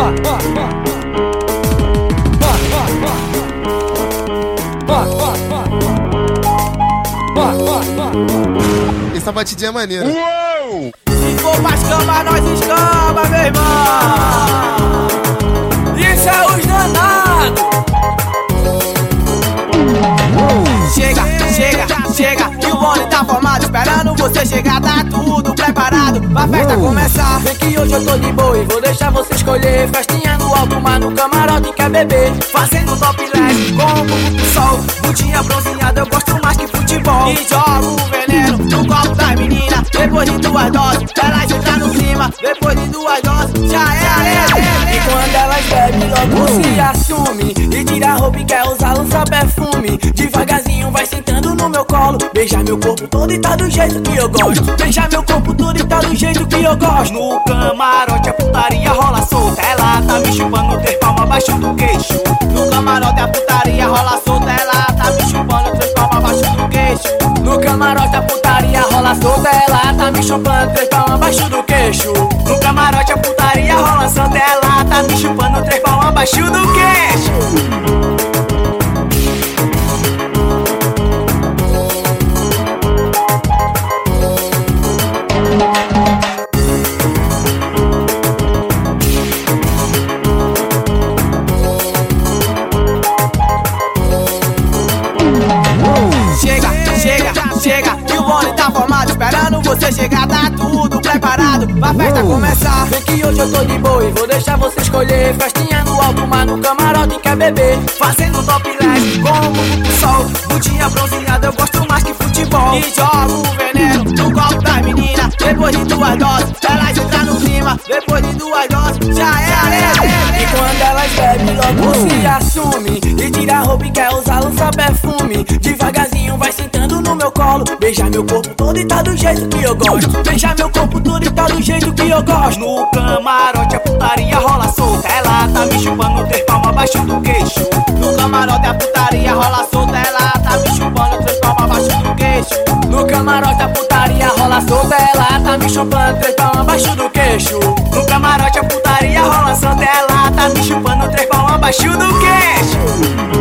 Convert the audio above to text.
Essa batidinha é maneira. Uou! Se for pras camas, nós escama, meu irmão. Isso é os danados. Chega, chega, chega, que o bonde tá formado, esperando você chegar, tá tudo preparado pra festa começar. Vem que hoje eu tô de boa e vou deixar você escolher. Festinha no alto mar, no camarote quer beber. Fazendo topless, com o bumbum do sol. Bundinha bronzeada, eu gosto mais que futebol. E jogo o veneno no copo das meninas. Depois de 2 doses, elas entram no clima. Depois de 2 doses, já é. E quando elas bebem, logo se assume. E tira a roupa e quer usar, lança perfume. Devagarzinho vai sentando no meu colo. Beija meu corpo todo e tá do jeito que eu gosto. Beija meu corpo todo e tá do jeito que eu gosto. No camarote a putaria rola solta. Ela tá me chupando 3 palmas abaixo do queixo. No camarote a putaria rola solta. Ela tá me chupando 3 palmas abaixo do queixo. No camarote a putaria rola solta. Ela tá me chupando 3 palmas abaixo do queixo. No camarote a putaria rola solta. Ela tá me chupando 3 palmas abaixo do queixo. Chega, que o bonde tá formado, esperando você chegar, tá tudo preparado pra festa começar. Vem que hoje eu tô de boa e vou deixar você escolher. Festinha no alto mar, no camarote quer beber. Fazendo topless, com o bumbum do sol. Bundinha bronzeada, eu gosto mais que futebol. E jogo o veneno no copo das meninas. Depois de 2 doses, elas entram no clima. Depois de 2 doses, já é. E quando elas bebem, logo se assume. E tira a roupa e quer usar, lança perfume. Devagarzinho vai sentando no meu colo. Beija meu corpo todo e tá do jeito que eu gosto. Beija meu corpo todo e tá do jeito que eu gosto. No camarote a putaria rola solta. Ela tá me chupando 3 palmas abaixo do queixo. No camarote a putaria rola solta. Ela tá me chupando 3 palmas abaixo do queixo. No camarote a putaria rola solta. Ela tá me chupando 3 palmas abaixo do queixo. No camarote a putaria rola solta. Ela tá me chupando 3 palmas abaixo do queixo.